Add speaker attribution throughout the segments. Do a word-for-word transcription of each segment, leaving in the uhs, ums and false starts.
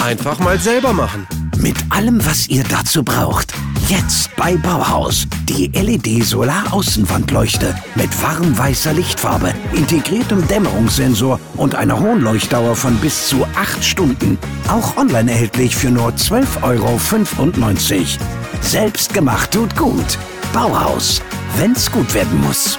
Speaker 1: Einfach mal selber machen.
Speaker 2: Mit allem, was ihr dazu braucht. Jetzt bei Bauhaus. Die L E D-Solar-Außenwandleuchte mit warmweißer Lichtfarbe, integriertem Dämmerungssensor und einer hohen Leuchtdauer von bis zu acht Stunden. Auch online erhältlich für nur zwölf Euro fünfundneunzig. Selbst gemacht tut gut. Bauhaus. Wenn's gut werden muss.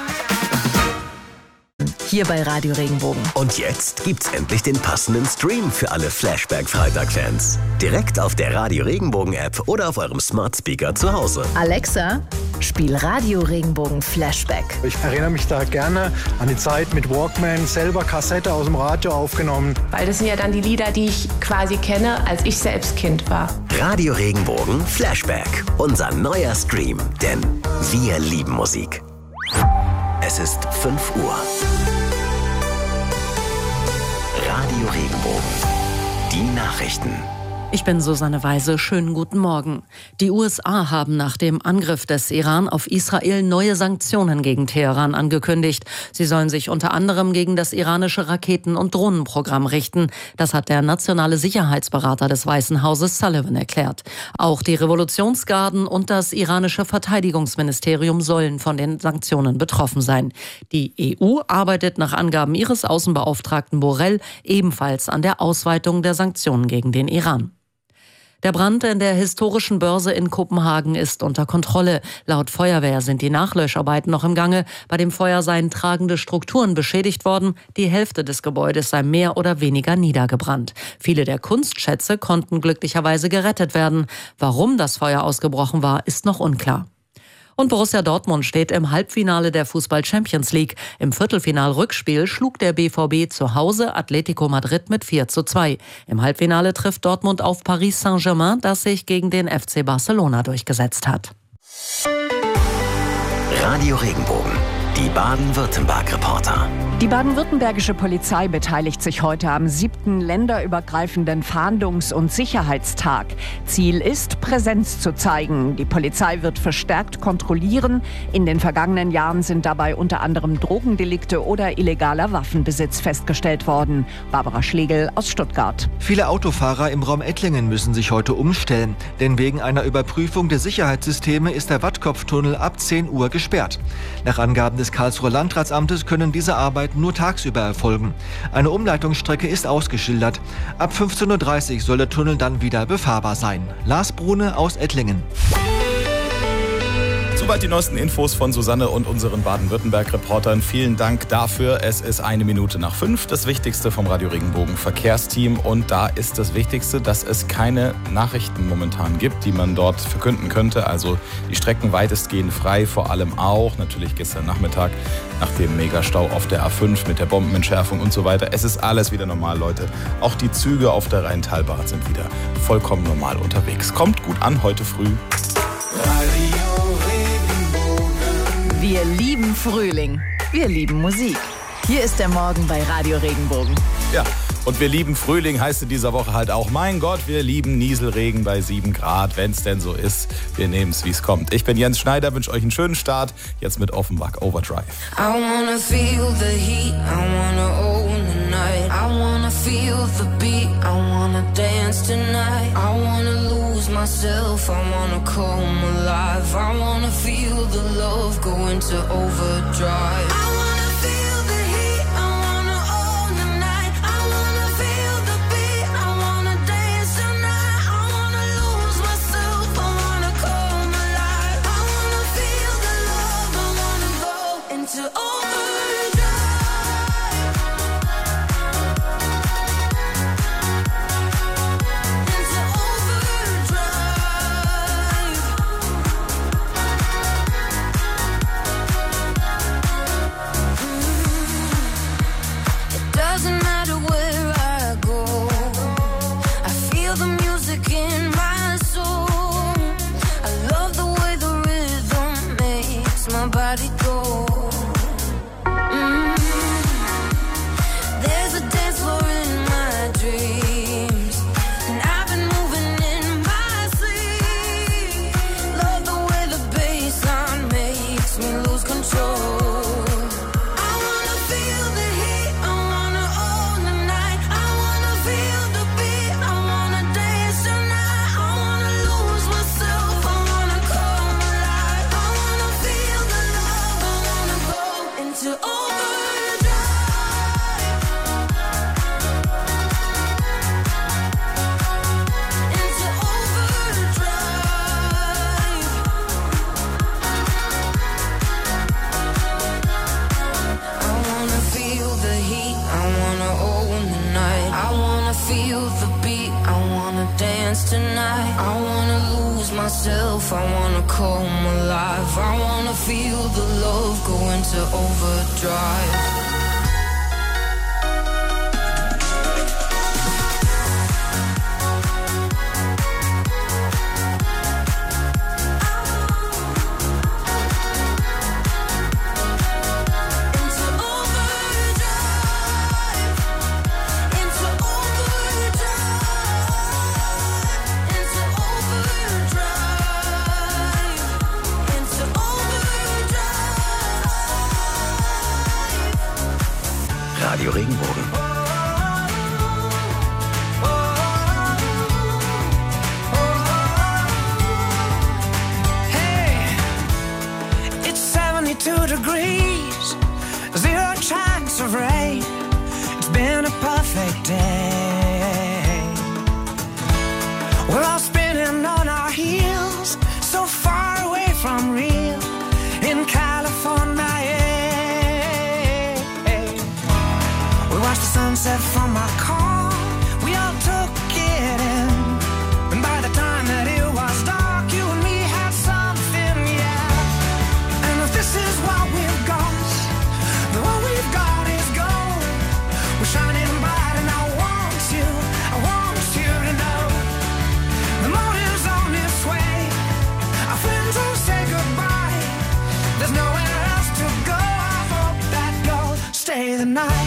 Speaker 3: Hier bei Radio Regenbogen.
Speaker 4: Und jetzt gibt's endlich den passenden Stream für alle Flashback-Freitag-Fans. Direkt auf der Radio Regenbogen-App oder auf eurem Smart Speaker zu Hause.
Speaker 3: Alexa, spiel Radio Regenbogen Flashback.
Speaker 5: Ich erinnere mich da gerne an die Zeit mit Walkman, selber Kassette aus dem Radio aufgenommen.
Speaker 6: Weil das sind ja dann die Lieder, die ich quasi kenne, als ich selbst Kind war.
Speaker 4: Radio Regenbogen Flashback, unser neuer Stream. Denn wir lieben Musik. Es ist fünf Uhr. Radio Regenbogen. Die Nachrichten.
Speaker 7: Ich bin Susanne Weise. Schönen guten Morgen. Die U S A haben nach dem Angriff des Iran auf Israel neue Sanktionen gegen Teheran angekündigt. Sie sollen sich unter anderem gegen das iranische Raketen- und Drohnenprogramm richten. Das hat der nationale Sicherheitsberater des Weißen Hauses Sullivan erklärt. Auch die Revolutionsgarden und das iranische Verteidigungsministerium sollen von den Sanktionen betroffen sein. Die E U arbeitet nach Angaben ihres Außenbeauftragten Borrell ebenfalls an der Ausweitung der Sanktionen gegen den Iran. Der Brand in der historischen Börse in Kopenhagen ist unter Kontrolle. Laut Feuerwehr sind die Nachlöscharbeiten noch im Gange. Bei dem Feuer seien tragende Strukturen beschädigt worden. Die Hälfte des Gebäudes sei mehr oder weniger niedergebrannt. Viele der Kunstschätze konnten glücklicherweise gerettet werden. Warum das Feuer ausgebrochen war, ist noch unklar. Und Borussia Dortmund steht im Halbfinale der Fußball-Champions League. Im Viertelfinal-Rückspiel schlug der B V B zu Hause Atletico Madrid mit vier zu zwei. Im Halbfinale trifft Dortmund auf Paris Saint-Germain, das sich gegen den F C Barcelona durchgesetzt hat.
Speaker 4: Radio Regenbogen. Die Baden-Württemberg-Reporter.
Speaker 8: Die baden-württembergische Polizei beteiligt sich heute am siebten länderübergreifenden Fahndungs- und Sicherheitstag. Ziel ist, Präsenz zu zeigen. Die Polizei wird verstärkt kontrollieren. In den vergangenen Jahren sind dabei unter anderem Drogendelikte oder illegaler Waffenbesitz festgestellt worden. Barbara Schlegel aus Stuttgart.
Speaker 9: Viele Autofahrer im Raum Ettlingen müssen sich heute umstellen. Denn wegen einer Überprüfung der Sicherheitssysteme ist der Wattkopftunnel ab zehn Uhr gesperrt. Nach Angaben des Karlsruher Landratsamtes können diese Arbeiten nur tagsüber erfolgen. Eine Umleitungsstrecke ist ausgeschildert. Ab fünfzehn Uhr dreißig soll der Tunnel dann wieder befahrbar sein. Lars Brune aus Ettlingen.
Speaker 10: Soweit die neuesten Infos von Susanne und unseren Baden-Württemberg-Reportern. Vielen Dank dafür. Es ist eine Minute nach fünf. Das Wichtigste vom Radio Regenbogen Verkehrsteam. Und da ist das Wichtigste, dass es keine Nachrichten momentan gibt, die man dort verkünden könnte. Also die Strecken weitestgehend frei, vor allem auch natürlich gestern Nachmittag nach dem Megastau auf der A fünf mit der Bombenentschärfung und so weiter. Es ist alles wieder normal, Leute. Auch die Züge auf der Rheintalbahn sind wieder vollkommen normal unterwegs. Kommt gut an heute früh.
Speaker 3: Wir lieben Frühling. Wir lieben Musik. Hier ist der Morgen bei Radio Regenbogen.
Speaker 10: Ja, und wir lieben Frühling heißt in dieser Woche halt auch, mein Gott, wir lieben Nieselregen bei sieben Grad, wenn es denn so ist. Wir nehmen es, wie es kommt. Ich bin Jens Schneider, wünsche euch einen schönen Start. Jetzt mit Offenbach Overdrive.
Speaker 11: I wanna feel the heat, I wanna own the night. I wanna feel the beat, I wanna dance tonight. I wanna lose myself, I wanna come alive. I wanna feel the love go into overdrive. I wanna feel the heat, I wanna own the night. I wanna feel the beat, I wanna dance tonight. I wanna lose myself, I wanna come alive. I wanna feel the love, I wanna go into overdrive. Into overdrive. beat, I wanna dance tonight. I wanna lose myself, I wanna come alive. I wanna feel the love go into overdrive.
Speaker 2: Radio Regenbogen.
Speaker 1: Hey, it's seventy-two degrees, zero chance of rain. It's been a perfect day. We're all spinning on our heels, so far away from real in California. Watched the sunset from my car, we all took it in. And by the time that it was dark, you and me had something, yeah. And if this is what we've got, then what we've got is gold. We're shining bright and I want you, I want you to know. The morning's on its way, our friends will say goodbye. There's nowhere else to go, I hope that you'll stay the night.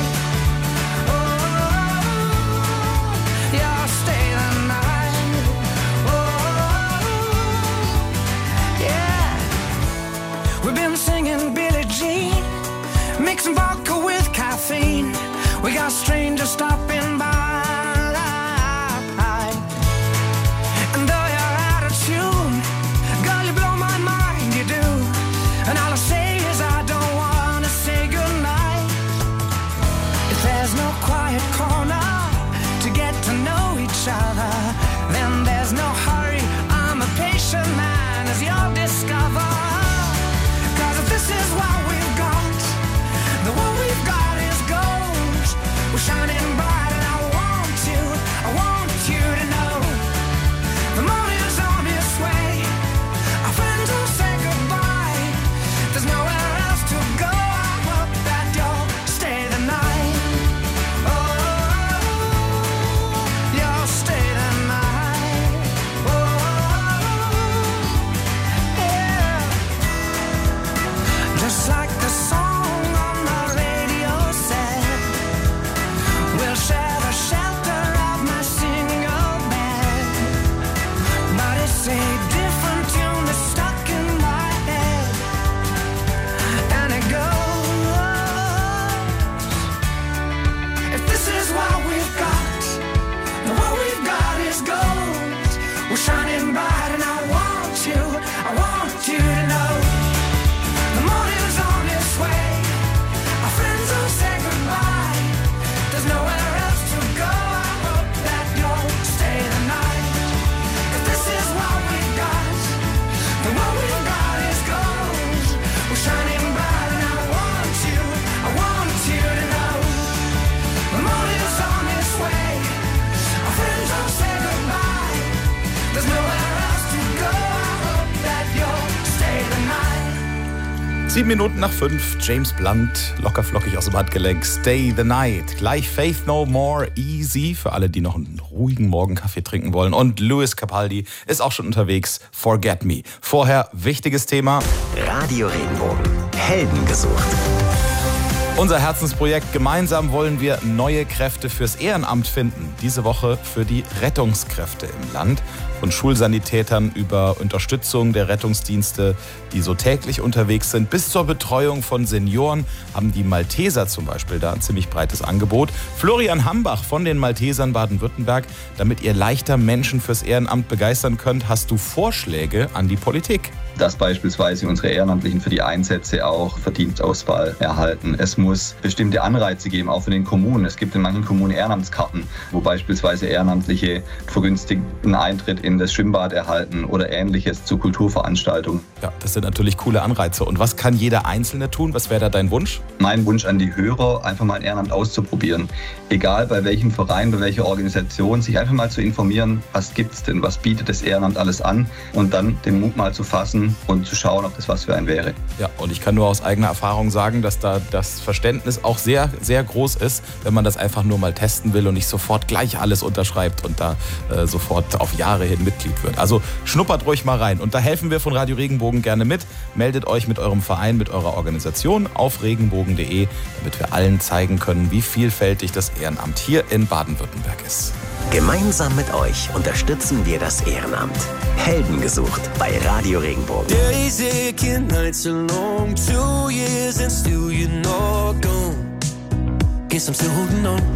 Speaker 1: Singing Billie Jean, mixing vodka with caffeine. We got strangers stopping by. And though you're out of tune, girl, you blow my mind, you do. And all I say is I don't wanna say goodnight. If there's no quiet corner to get to know each other, then there's no hurry. I'm a patient man, as you'll discover. This is what we've got, the what we've got is gold. We're shining bright and I want you, I want you to know. The morning's on its way, our friends will say goodbye. There's nowhere else to go, I hope that you'll stay the night. Oh, you'll stay the night. Oh, yeah. Just like the song on the radio said, we'll share the shelter of my single bed. But it's a different tune that's stuck in my head. And it goes, if this is what we've got, then what we've got is gold. We're shining bright and I want you, I want you to know. The morning's on its way, our friends will say goodbye. There's nowhere else to go, I hope that you'll stay the night. If this is what we've got, then what we've got is gold. We're shining bright and I want you, I want you to know. The morning's on its way, our friends will say goodbye. There's nowhere else to go, I hope that you'll stay the night.
Speaker 10: Sieben Minuten nach fünf, James Blunt, locker flockig aus dem Handgelenk, Stay the Night. Gleich Faith No More, Easy, für alle, die noch einen ruhigen Morgenkaffee trinken wollen. Und Lewis Capaldi ist auch schon unterwegs, Forget Me. Vorher, wichtiges Thema.
Speaker 4: Radio Regenbogen, Helden gesucht.
Speaker 10: Unser Herzensprojekt, gemeinsam wollen wir neue Kräfte fürs Ehrenamt finden. Diese Woche für die Rettungskräfte im Land. Von Schulsanitätern über Unterstützung der Rettungsdienste, die so täglich unterwegs sind, bis zur Betreuung von Senioren haben die Malteser zum Beispiel da ein ziemlich breites Angebot. Florian Hambach von den Maltesern Baden-Württemberg, damit ihr leichter Menschen fürs Ehrenamt begeistern könnt, hast du Vorschläge an die Politik.
Speaker 12: Dass beispielsweise unsere Ehrenamtlichen für die Einsätze auch Verdienstauswahl erhalten. Es muss bestimmte Anreize geben, auch von den Kommunen. Es gibt in manchen Kommunen Ehrenamtskarten, wo beispielsweise Ehrenamtliche vergünstigten Eintritt in das Schwimmbad erhalten oder Ähnliches zu Kulturveranstaltungen.
Speaker 10: Ja, das sind natürlich coole Anreize. Und was kann jeder Einzelne tun? Was wäre da dein Wunsch?
Speaker 12: Mein Wunsch an die Hörer, einfach mal ein Ehrenamt auszuprobieren. Egal bei welchem Verein, bei welcher Organisation, sich einfach mal zu informieren, was gibt's denn, was bietet das Ehrenamt alles an und dann den Mut mal zu fassen und zu schauen, ob das was für einen wäre.
Speaker 10: Ja, und ich kann nur aus eigener Erfahrung sagen, dass da das Verständnis auch sehr, sehr groß ist, wenn man das einfach nur mal testen will und nicht sofort gleich alles unterschreibt und da äh, sofort auf Jahre hin Mitglied wird. Also schnuppert ruhig mal rein. Und da helfen wir von Radio Regenbogen gerne mit. Meldet euch mit eurem Verein, mit eurer Organisation auf regenbogen punkt de, damit wir allen zeigen können, wie vielfältig das Ehrenamt hier in Baden-Württemberg ist.
Speaker 4: Gemeinsam mit euch unterstützen wir das Ehrenamt. Helden gesucht bei Radio Regenbogen.
Speaker 1: Days aching, nights are long, two years and still you're not gone. Guess I'm still holding on.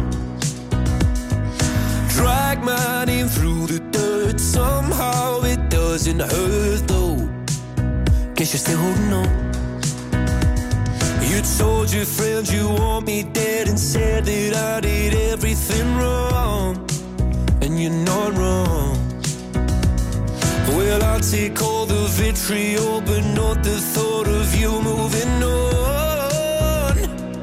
Speaker 1: Drag my name through the dirt, somehow it doesn't hurt though. Guess you're still holding on. You told your friends you want me dead and said that I did everything wrong. And you're not wrong. Well, I'll take all the vitriol, but not the thought of you moving on.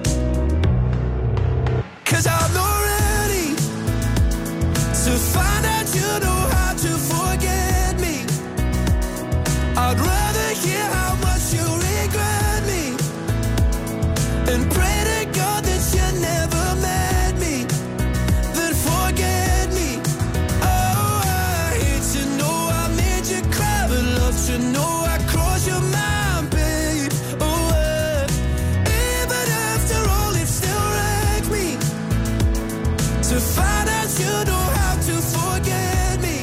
Speaker 1: 'Cause I'm not ready to find out you know how to forget me. I'd rather hear how much you regret me and pray to God that you never met me, then forget me. Oh, I hate to know I made you cry, but love to know I crossed your mind, babe. Oh, uh, even after all, it still wrecked me to find out you know how to forget me.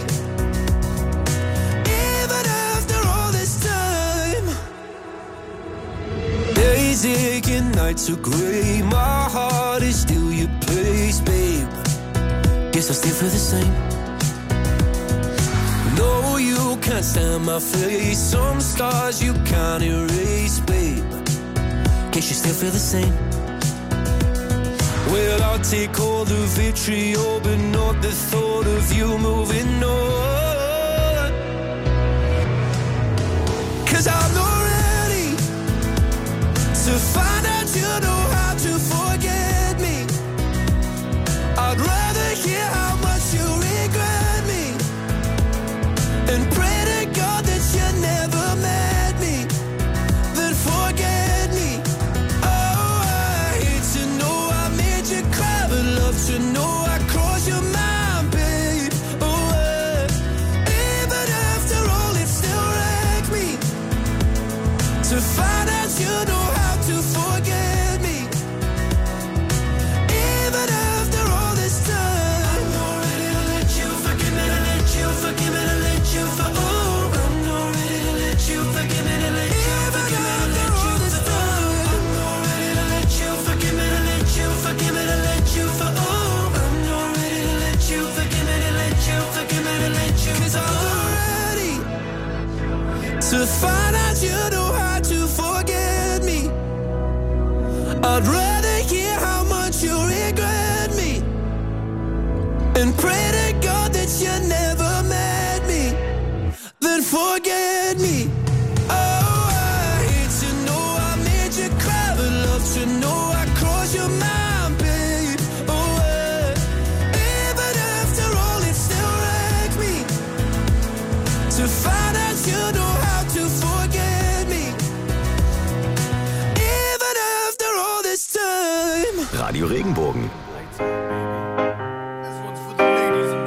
Speaker 1: Even after all this time, days aching, nights are grey, my heart is still your place, babe. Guess I still feel the same. No, you can't stand my face, some scars you can't erase, babe. Guess you still feel the same. Well, I'll take all the vitriol, but not the thought of you moving on. 'Cause I'm not ready to find out you know how to forget me. I'd rather hear how much you regret me and pray to God that you never met me, then forget me. Oh, I hate to know I made you cry, but love to know I crossed your mind, babe. Oh, uh, even after all, it still wrecked me to find out you know how to forget me. Even after all this time, I'm not ready to let you forgive me, to let you forgive me, to let you for oh, I'm not ready to let you forgive me, to let you forgive me, to let you this time. I'm not ready to let you forgive me, to let you forgive me, to let you for oh, I'm not ready to let you forgive me, to let you forgive me, to let you. 'Cause I'm not ready to find out you know how to forget me. I'd rather hear how much you regret me and pray to God that you never met me, then forget me. Oh, I hate to know I made you cry, but love to know I crossed your mind, babe. Oh, uh, even after all, it still wrecked me to find out you know how to forget me. Even after all this time.
Speaker 4: Radio Regenbogen.
Speaker 13: This one's for the ladies in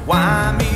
Speaker 1: Why me?